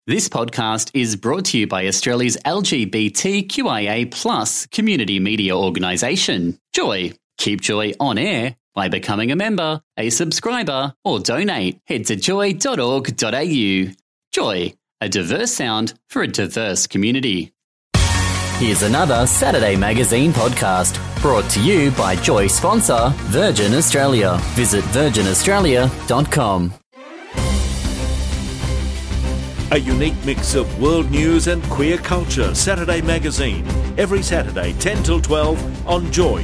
This podcast is brought to you by Australia's LGBTQIA+ community media organisation, Joy. Keep Joy on air by becoming a member, a subscriber, or donate. Head to joy.org.au. Joy, a diverse sound for a diverse community. Here's another Saturday Magazine podcast brought to you by Joy sponsor Virgin Australia. Visit virginaustralia.com. A unique mix of world news and queer culture. Saturday Magazine. Every Saturday, 10 till 12 on Joy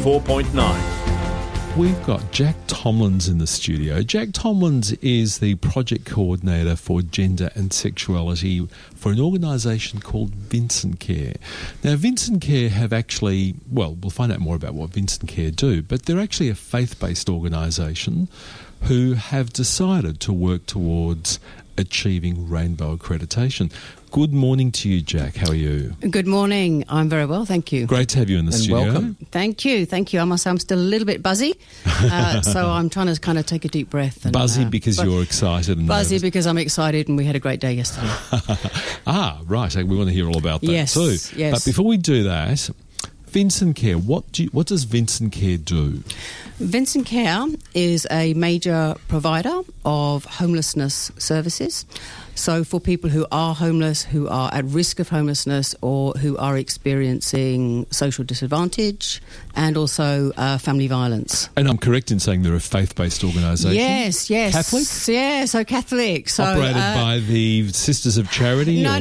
94.9. We've got Jack Tomlins in the studio. Jack Tomlins is the project coordinator for gender and sexuality for an organisation called Vincent Care. Now, Vincent Care have actually, well, we'll find out more about what Vincent Care do, but they're actually a faith-based organisation who have decided to work towards achieving rainbow accreditation. Good morning to you, Jack. How are you? Good morning. I'm very well, thank you. Great to have you in the studio. Welcome. Thank you. I must say I'm still a little bit buzzy, so I'm trying to kind of take a deep breath. And, buzzy because you're excited. And buzzy nervous. because I'm excited and we had a great day yesterday. Right. We want to hear all about that too. Yes. But before we do that, Vincent Care, what does Vincent Care do? Vincent Care is a major provider of homelessness services. So for people who are homeless, who are at risk of homelessness or who are experiencing social disadvantage and also family violence. And I'm correct in saying they're a faith-based organisation? Yes. Catholic? Yeah, so Catholic. So, operated by the Sisters of Charity? No.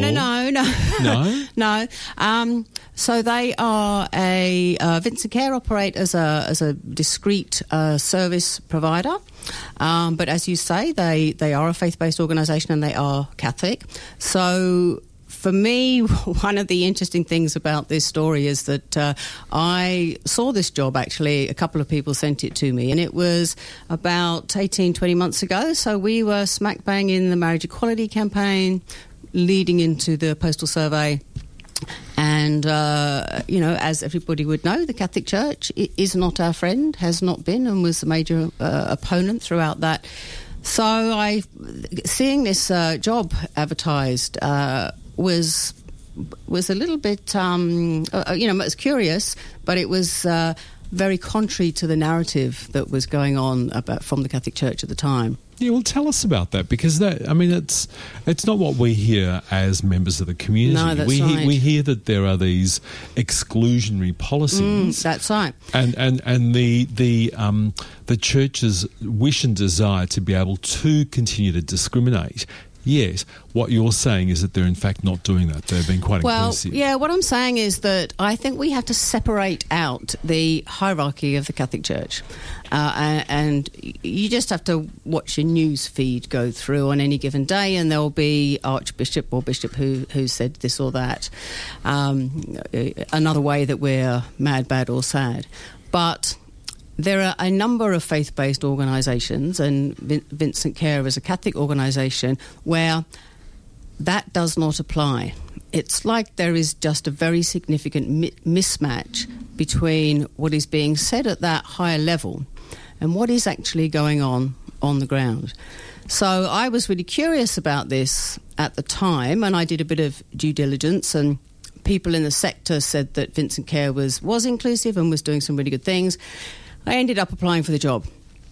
No? No. So they are Vincent Care operate as a discrete service provider. But as you say, they are a faith-based organisation and they are Catholic. So for me, one of the interesting things about this story is that I saw this job actually, a couple of people sent it to me, and it was about 18, 20 months ago. So we were smack bang in the marriage equality campaign, leading into the postal survey. And, as everybody would know, the Catholic Church is not our friend, has not been, and was a major opponent throughout that. So seeing this job advertised was a little bit, it was curious, but it was very contrary to the narrative that was going on from the Catholic Church at the time. Yeah, well, tell us about that, because it's not what we hear as members of the community. No, that's right. We hear that there are these exclusionary policies. That's right. And the church's wish and desire to be able to continue to discriminate. Yes, what you're saying is that they're in fact not doing that. They're being quite inclusive. Yeah, what I'm saying is that I think we have to separate out the hierarchy of the Catholic Church. And you just have to watch your news feed go through on any given day, and there'll be Archbishop or Bishop who said this or that. Another way that we're mad, bad or sad. But there are a number of faith-based organisations, and Vincent Care is a Catholic organisation, where that does not apply. It's like there is just a very significant mismatch between what is being said at that higher level and what is actually going on the ground. So I was really curious about this at the time, and I did a bit of due diligence, and people in the sector said that Vincent Care was inclusive and was doing some really good things. I ended up applying for the job.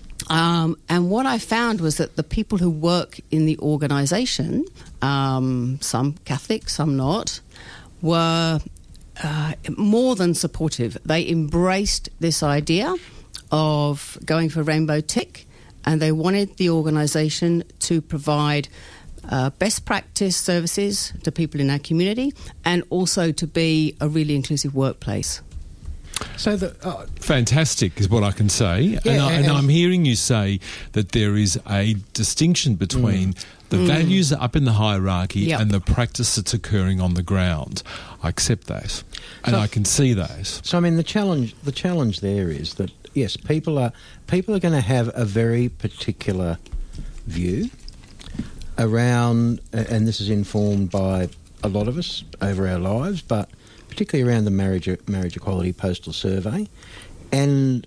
And what I found was that the people who work in the organisation, some Catholic, some not, were more than supportive. They embraced this idea of going for rainbow tick, and they wanted the organisation to provide best practice services to people in our community and also to be a really inclusive workplace. So fantastic is what I can say. Yeah, and I'm hearing you say that there is a distinction between the values up in the hierarchy and the practice that's occurring on the ground. I accept that, and I can see that. So I mean, the challenge there is that yes, people are going to have a very particular view around, and this is informed by a lot of us over our lives, but particularly around the marriage equality postal survey, and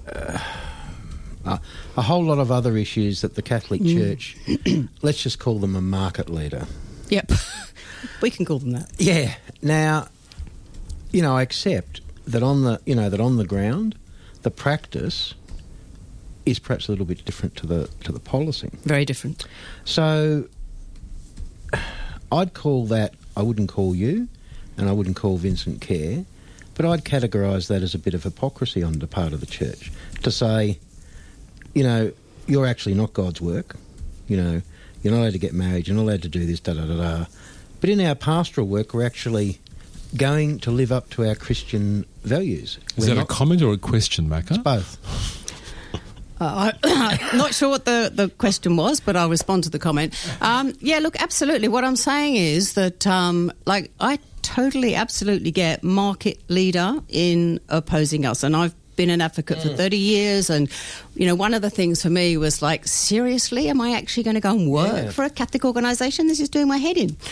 a whole lot of other issues that the Catholic Church, let's just call them a market leader. Yep. We can call them that. Yeah. Now, I accept that on the ground, the practice is perhaps a little bit different to the policy. Very different. So I'd call that, I wouldn't call you, and I wouldn't call Vincent Care, but I'd categorise that as a bit of hypocrisy on the part of the church to say, you're actually not God's work. You're not allowed to get married, you're not allowed to do this, da-da-da-da. But in our pastoral work, we're actually going to live up to our Christian values. Is that a comment or a question, Macca? It's both. I'm not sure what the question was, but I'll respond to the comment. Yeah, look, absolutely. What I'm saying is that, I totally, absolutely get market leader in opposing us. And I've been an advocate for 30 years. And, one of the things for me was like, seriously, am I actually going to go and work for a Catholic organisation? This is doing my head in.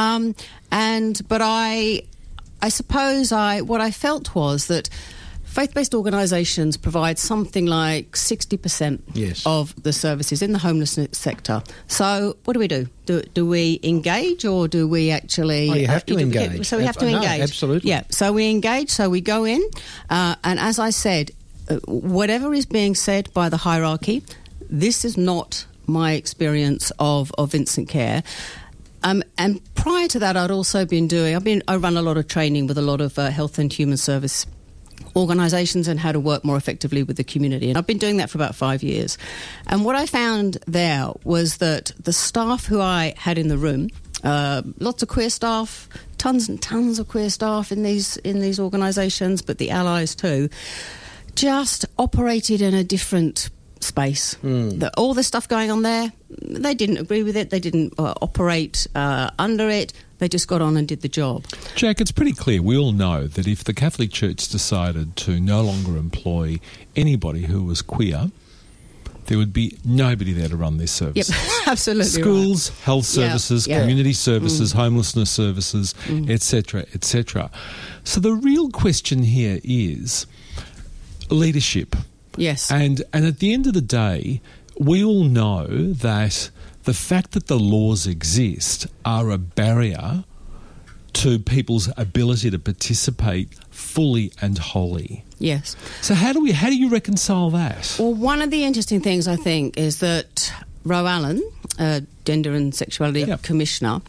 But I suppose what I felt was that faith-based organisations provide something like 60% of the services in the homelessness sector. So what do? Do we engage, or do we actually... Oh, you have to engage. So we have to engage. Absolutely. Yeah, so we engage, so we go in, and as I said, whatever is being said by the hierarchy, this is not my experience of Vincent Care. And prior to that, I'd also I run a lot of training with a lot of health and human service organisations and how to work more effectively with the community. And I've been doing that for about 5 years. And what I found there was that the staff who I had in the room, lots of queer staff, tons and tons of queer staff in these organisations, but the allies too, just operated in a different space. All the stuff going on there, they didn't agree with it. They didn't operate under it. They just got on and did the job. Jack, it's pretty clear. We all know that if the Catholic Church decided to no longer employ anybody who was queer, there would be nobody there to run their services. Yep, absolutely. Schools, right. Health services, community services, homelessness services, etc., etc. So the real question here is leadership. Yes. And at the end of the day, we all know that the fact that the laws exist are a barrier to people's ability to participate fully and wholly. Yes. So how do you reconcile that? Well, one of the interesting things, I think, is that Ro Allen, Gender and Sexuality Commissioner,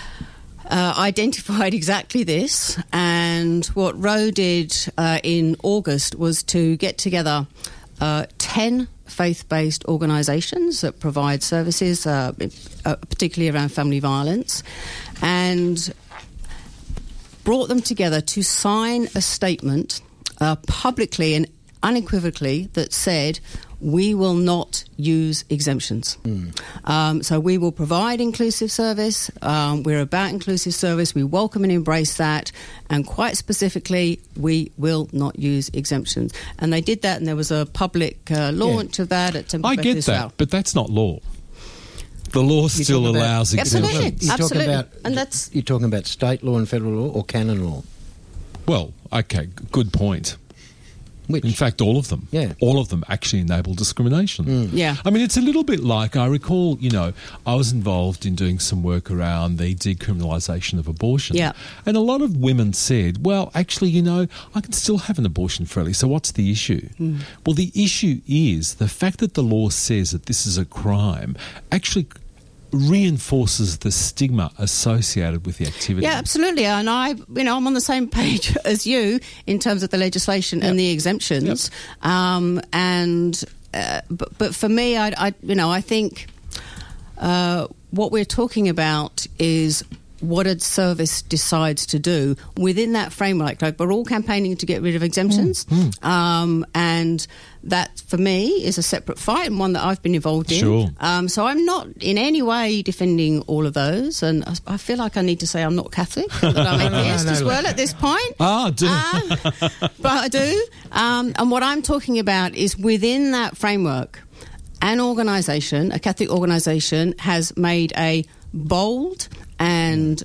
identified exactly this. And what Ro did in August was to get together 10 faith-based organisations that provide services, particularly around family violence, and brought them together to sign a statement publicly and unequivocally that said, we will not use exemptions. So we will provide inclusive service. We're about inclusive service. We welcome and embrace that. And quite specifically, we will not use exemptions. And they did that, and there was a public launch of that at Temple I Beth get Israel. that, but that's not law. The law still allows exemptions. You're talking about state law and federal law, or canon law? Well, okay, good point. Which? In fact, all of them. Yeah. All of them actually enable discrimination. Yeah. I mean, it's a little bit like, I recall, I was involved in doing some work around the decriminalisation of abortion. Yeah. And a lot of women said, well, actually, I can still have an abortion freely, so what's the issue? Well, the issue is the fact that the law says that this is a crime actually reinforces the stigma associated with the activity. Yeah, absolutely. And I'm on the same page as you in terms of the legislation and the exemptions. But for me, I think what we're talking about is what a service decides to do within that framework. Like, we're all campaigning to get rid of exemptions, and that, for me, is a separate fight and one that I've been involved in. Sure. So I'm not in any way defending all of those, and I feel like I need to say I'm not Catholic, that I'm atheist as well at this point. Do. But I do. And what I'm talking about is within that framework, an organisation, a Catholic organisation, has made a bold and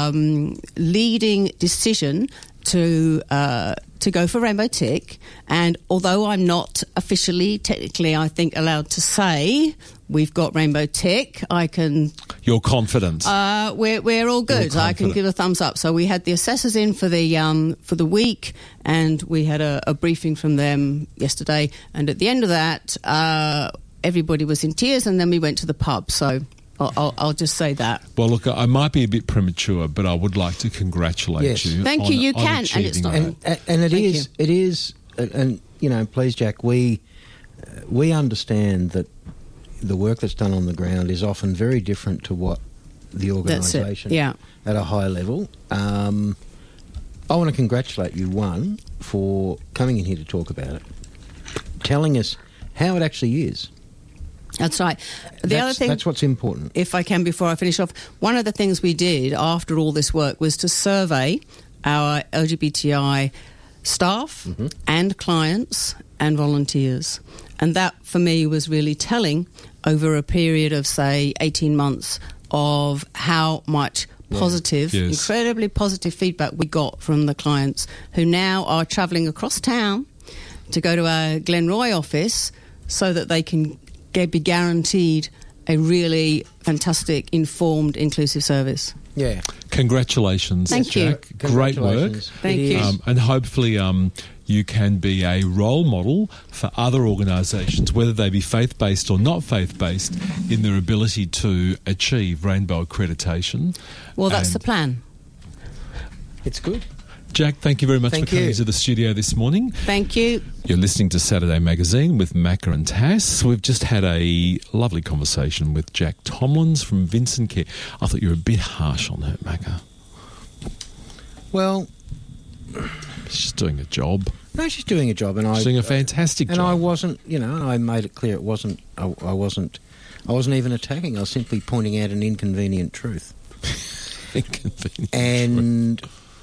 leading decision to go for Rainbow Tick. And although I'm not officially, technically, I think, allowed to say We've got Rainbow Tick. You're confident. We're all good. I can give a thumbs up. So we had the assessors in for the week, and we had a briefing from them yesterday. And at the end of that, everybody was in tears, and then we went to the pub. So I'll just say that. Well, look, I might be a bit premature, but I would like to congratulate you. Thank you. You can, and it's not. And it is, and you know, please, Jack, we understand that the work that's done on the ground is often very different to what the organisation at a high level. I want to congratulate you, one, for coming in here to talk about it, telling us how it actually is. That's right. That's what's important. If I can, before I finish off, one of the things we did after all this work was to survey our LGBTI staff and clients and volunteers. And that, for me, was really telling over a period of, say, 18 months of how much positive, incredibly positive feedback we got from the clients who now are travelling across town to go to our Glenroy office so that they can be guaranteed a really fantastic, informed, inclusive service. Yeah. Congratulations, Thank Jack. you. Great work. Thank you. And hopefully you can be a role model for other organisations, whether they be faith-based or not faith-based, in their ability to achieve rainbow accreditation. Well, that's the plan. It's good. Jack, thank you very much for coming to the studio this morning. Thank you. You're listening to Saturday Magazine with Macca and Tass. We've just had a lovely conversation with Jack Tomlins from Vincent Care. I thought you were a bit harsh on her, Macca. Well, she's doing a job. No, she's doing a job, and she's doing a fantastic job. And I wasn't, I made it clear it wasn't. I wasn't even attacking. I was simply pointing out an inconvenient truth. And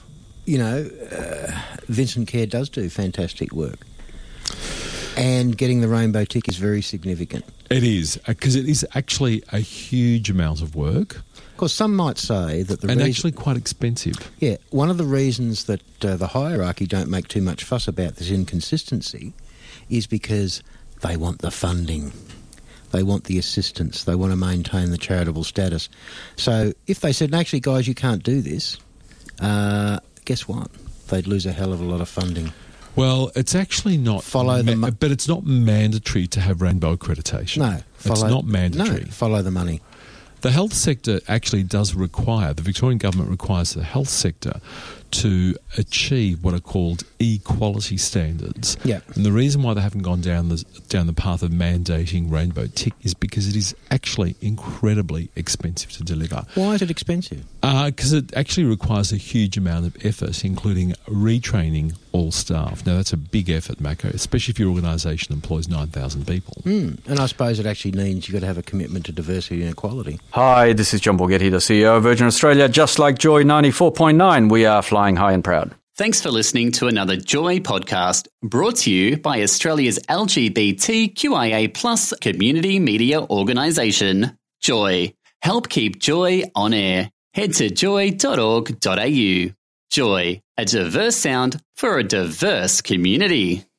Vincent Care does do fantastic work. And getting the rainbow tick is very significant. It is, because it is actually a huge amount of work. Of course, some might say that actually quite expensive. Yeah, one of the reasons that the hierarchy don't make too much fuss about this inconsistency is because they want the funding. They want the assistance. They want to maintain the charitable status. So if they said, actually, guys, you can't do this, guess what? They'd lose a hell of a lot of funding. Well, it's actually not... but it's not mandatory to have rainbow accreditation. No. It's not mandatory. No, follow the money. The health sector actually does require, the Victorian government requires the health sector to achieve what are called equality standards. Yeah. And the reason why they haven't gone down the path of mandating rainbow tick is because it is actually incredibly expensive to deliver. Why is it expensive? Because it actually requires a huge amount of effort, including retraining all staff. Now, that's a big effort, Macca, especially if your organisation employs 9,000 people. And I suppose it actually means you've got to have a commitment to diversity and equality. Hi, this is John Borghetti, the CEO of Virgin Australia. Just like Joy 94.9, we are flying high and proud. Thanks for listening to another Joy podcast brought to you by Australia's LGBTQIA+ community media organisation, Joy. Help keep Joy on air. Head to joy.org.au. Joy, a diverse sound for a diverse community.